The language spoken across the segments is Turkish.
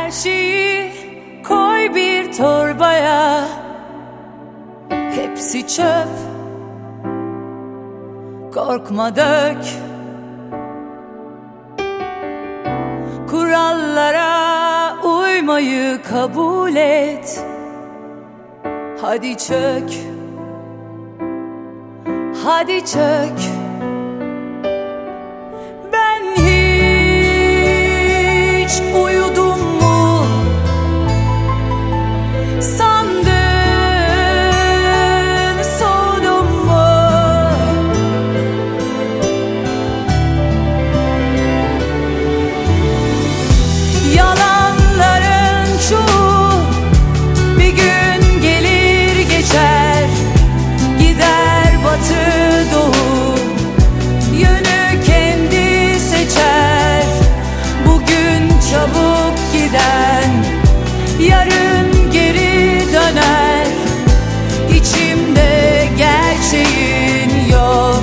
Her şeyi koy bir torbaya, hepsi çöp, korkma dök. Kurallara uymayı kabul et. Hadi çök, hadi çök. Ben hiç uyudum mu sandın, soğudum mu? Yalanların çoğu bir gün gelir geçer, gider batı doğu, yönü kendi seçer. Bugün çabuk giden yarın geri döner. İçimde gerçeğin yok,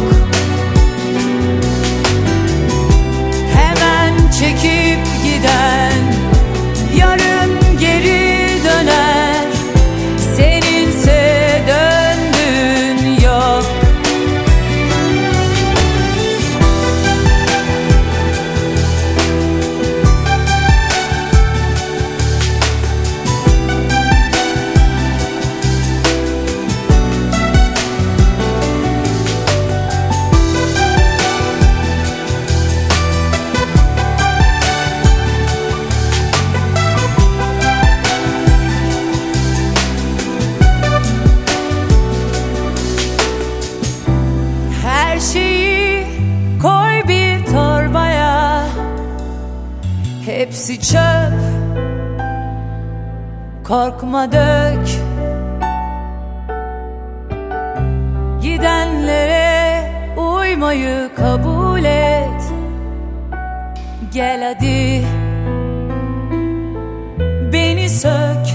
hemen çekip giden yarın geri döner. Seninse döndüğün yok. Her şeyi koy bir torbaya, hepsi çöp, korkma dök. Gidenlere uymayı kabul et. Gel hadi beni sök.